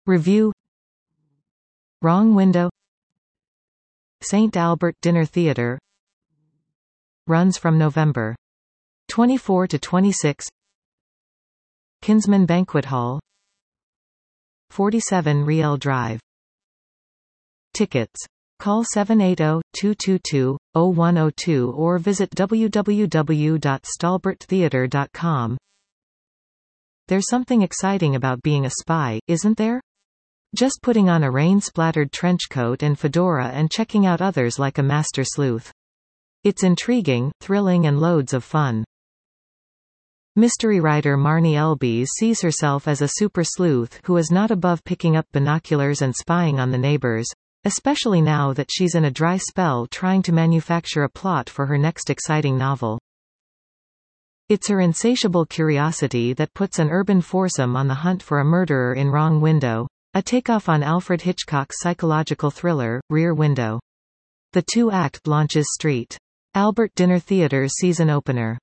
Review. Wrong Window. St. Albert Dinner Theatre. Runs from November 24 to 26. Kinsman Banquet Hall, 47 Riel Drive. Tickets. Call 780-222-0102 or visit www.stalberttheatre.com. There's something exciting about being a spy, isn't there? Just putting on a rain-splattered trench coat and fedora and checking out others like a master sleuth. It's intriguing, thrilling and loads of fun. Mystery writer Marnie Elbes sees herself as a super sleuth who is not above picking up binoculars and spying on the neighbors, especially now that she's in a dry spell trying to manufacture a plot for her next exciting novel. It's her insatiable curiosity that puts an urban foursome on the hunt for a murderer in Wrong Window, a takeoff on Alfred Hitchcock's psychological thriller, Rear Window. The two-act launches St. Albert Dinner Theatre's season opener.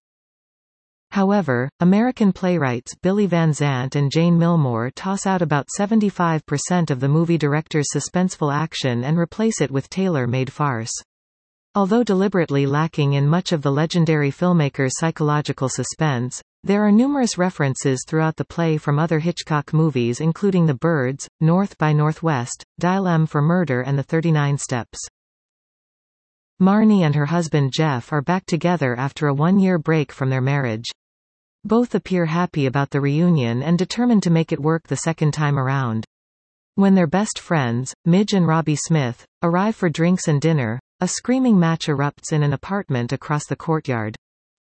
However, American playwrights Billy Van Zandt and Jane Millmore toss out about 75% of the movie director's suspenseful action and replace it with tailor-made farce. Although deliberately lacking in much of the legendary filmmaker's psychological suspense, there are numerous references throughout the play from other Hitchcock movies including The Birds, North by Northwest, Dial M for Murder and The 39 Steps. Marnie and her husband Jeff are back together after a one-year break from their marriage. Both appear happy about the reunion and determined to make it work the second time around. When their best friends, Midge and Robbie Smith, arrive for drinks and dinner, a screaming match erupts in an apartment across the courtyard.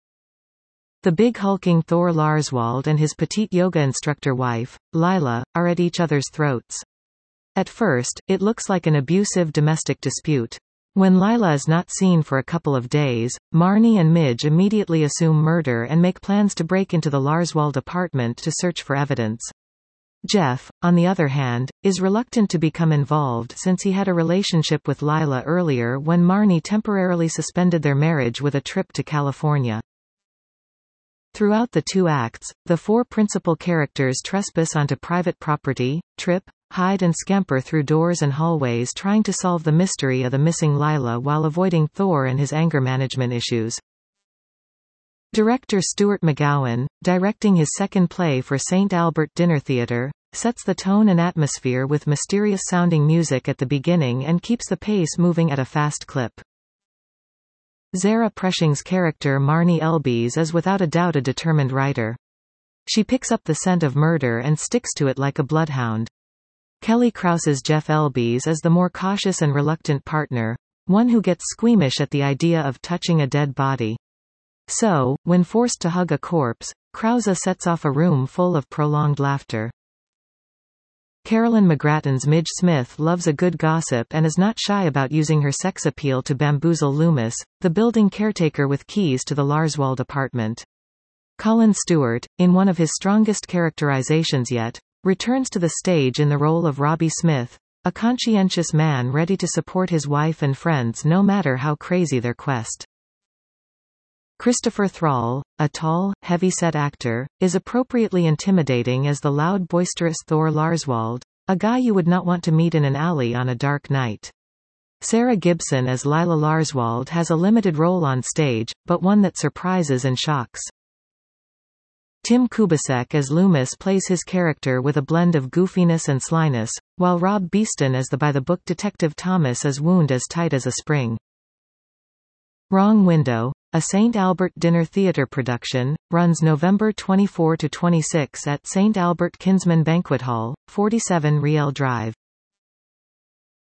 The big hulking Thor Larswald and his petite yoga instructor wife, Lila, are at each other's throats. At first, it looks like an abusive domestic dispute. When Lila is not seen for a couple of days, Marnie and Midge immediately assume murder and make plans to break into the Larswald apartment to search for evidence. Jeff, on the other hand, is reluctant to become involved since he had a relationship with Lila earlier when Marnie temporarily suspended their marriage with a trip to California. Throughout the two acts, the four principal characters trespass onto private property, trip, hide and scamper through doors and hallways trying to solve the mystery of the missing Lila while avoiding Thor and his anger management issues. Director Stuart McGowan, directing his second play for St. Albert Dinner Theatre, sets the tone and atmosphere with mysterious-sounding music at the beginning and keeps the pace moving at a fast clip. Zara Presching's character Marnie Elbes is without a doubt a determined writer. She picks up the scent of murder and sticks to it like a bloodhound. Kelly Krause's Jeff Elbes is the more cautious and reluctant partner, one who gets squeamish at the idea of touching a dead body. So, when forced to hug a corpse, Krause sets off a room full of prolonged laughter. Carolyn McGrattan's Midge Smith loves a good gossip and is not shy about using her sex appeal to bamboozle Loomis, the building caretaker with keys to the Larswald apartment. Colin Stewart, in one of his strongest characterizations yet, returns to the stage in the role of Robbie Smith, a conscientious man ready to support his wife and friends no matter how crazy their quest. Christopher Thrall, a tall, heavy-set actor, is appropriately intimidating as the loud boisterous Thor Larswald, a guy you would not want to meet in an alley on a dark night. Sarah Gibson as Lila Larswald has a limited role on stage, but one that surprises and shocks. Tim Kubasek as Loomis plays his character with a blend of goofiness and slyness, while Rob Beeston as the by-the-book detective Thomas is wound as tight as a spring. Wrong Window, a St. Albert Dinner Theatre production, runs November 24 to 26 at St. Albert Kinsman Banquet Hall, 47 Riel Drive.